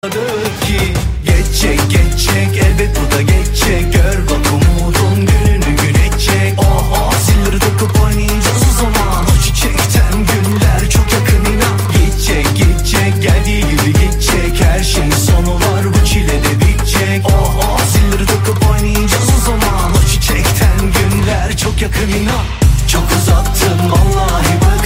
ki geçecek geçecek, elbet bu da geçecek. Gör bak umudun gününü gün edecek. Aha zilleri takıp oynayacağız o zaman. O çiçekten günler çok yakın inan. Gidecek gidecek, geldiği gibi gidecek. Her şeyin sonu var, bu çile de bitecek. Aha zilleri takıp oynayacağız o zaman. O çiçekten günler çok yakın inan. Çok uzattın vallahi.